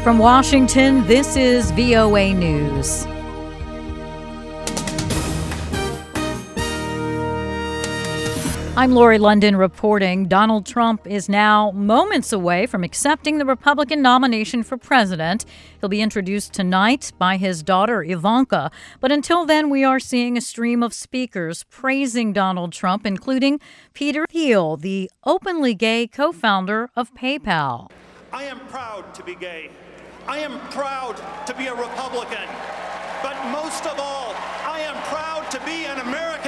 From Washington, this is VOA News. I'm Lori London reporting. Donald Trump is now moments away from accepting the Republican nomination for president. He'll be introduced tonight by his daughter, Ivanka. But until then, we are seeing a stream of speakers praising Donald Trump, including Peter Thiel, the openly gay co-founder of PayPal. I am proud to be gay. I am proud to be a Republican. But most of all, I am proud to be an American.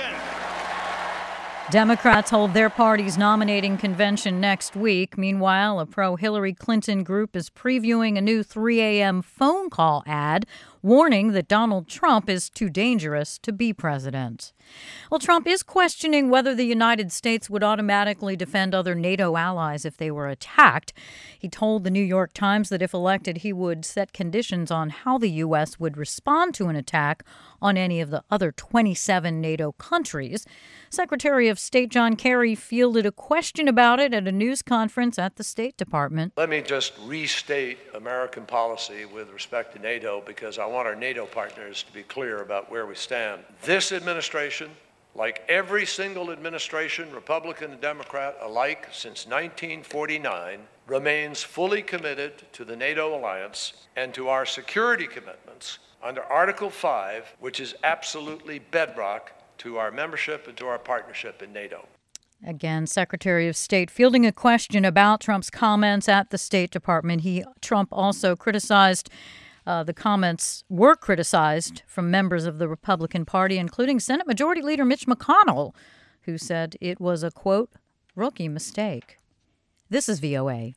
Democrats hold their party's nominating convention next week. Meanwhile, a pro-Hillary Clinton group is previewing a new 3 a.m. phone call ad warning that Donald Trump is too dangerous to be president. Well, Trump is questioning whether the United States would automatically defend other NATO allies if they were attacked. He told the New York Times that if elected, he would set conditions on how the U.S. would respond to an attack on any of the other 27 NATO countries. Secretary of State John Kerry fielded a question about it at a news conference at the State Department. Let me just restate American policy with respect to NATO, because I want our NATO partners to be clear about where we stand. This administration, like every single administration, Republican and Democrat alike, since 1949, remains fully committed to the NATO alliance and to our security commitments under Article 5, which is absolutely bedrock to our membership and to our partnership in NATO. Again, Secretary of State fielding a question about Trump's comments at the State Department. Trump also criticized the comments were criticized from members of the Republican Party, including Senate Majority Leader Mitch McConnell, who said it was a, quote, rookie mistake. This is VOA.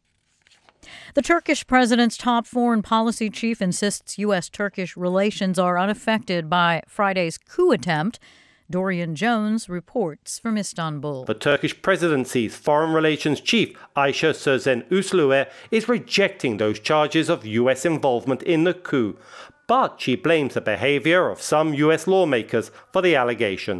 The Turkish president's top foreign policy chief insists U.S.-Turkish relations are unaffected by Friday's coup attempt. Dorian Jones reports from Istanbul. The Turkish presidency's foreign relations chief, Ayşe Sözen Usluer, is rejecting those charges of U.S. involvement in the coup, but she blames the behavior of some U.S. lawmakers for the allegation.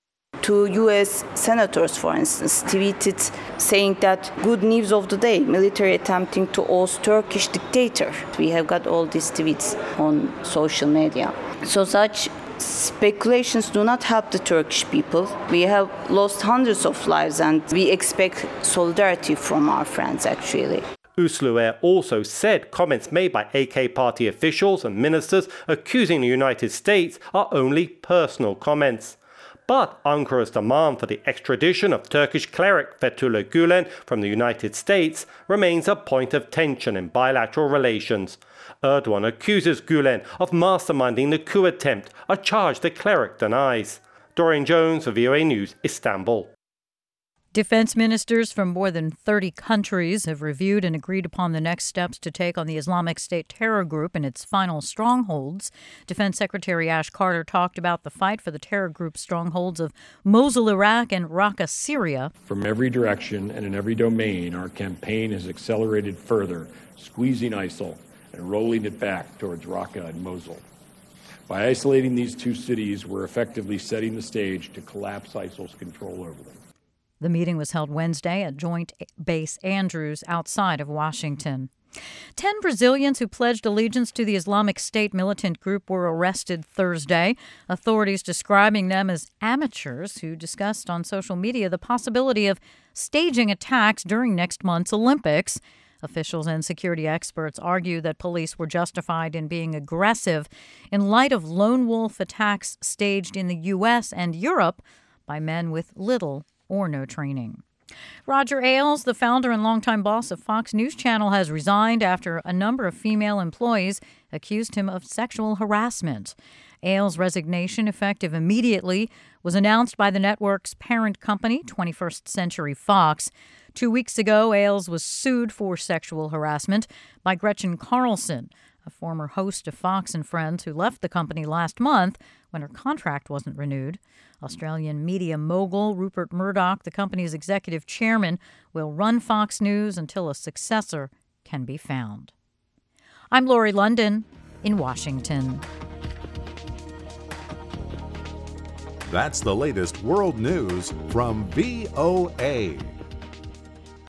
Two U.S. senators, for instance, tweeted saying that good news of the day, military attempting to oust Turkish dictator. We have got all these tweets on social media. So such speculations do not help the Turkish people. We have lost hundreds of lives and we expect solidarity from our friends, actually. Usluer also said comments made by AK party officials and ministers accusing the United States are only personal comments. But Ankara's demand for the extradition of Turkish cleric Fethullah Gulen from the United States remains a point of tension in bilateral relations. Erdogan accuses Gulen of masterminding the coup attempt, a charge the cleric denies. Dorian Jones for VOA News, Istanbul. Defense ministers from more than 30 countries have reviewed and agreed upon the next steps to take on the Islamic State terror group and its final strongholds. Defense Secretary Ash Carter talked about the fight for the terror group's strongholds of Mosul, Iraq, and Raqqa, Syria. From every direction and in every domain, our campaign has accelerated further, squeezing ISIL and rolling it back towards Raqqa and Mosul. By isolating these two cities, we're effectively setting the stage to collapse ISIL's control over them. The meeting was held Wednesday at Joint Base Andrews outside of Washington. 10 Brazilians who pledged allegiance to the Islamic State militant group were arrested Thursday, authorities describing them as amateurs who discussed on social media the possibility of staging attacks during next month's Olympics. Officials and security experts argue that police were justified in being aggressive in light of lone wolf attacks staged in the U.S. and Europe by men with little or no training. Roger Ailes, the founder and longtime boss of Fox News Channel, has resigned after a number of female employees accused him of sexual harassment. Ailes' resignation, effective immediately, was announced by the network's parent company, 21st Century Fox. 2 weeks ago, Ailes was sued for sexual harassment by Gretchen Carlson, a former host of Fox and Friends who left the company last month when her contract wasn't renewed. Australian media mogul Rupert Murdoch, the company's executive chairman, will run Fox News until a successor can be found. I'm Lori London in Washington. That's the latest world news from VOA.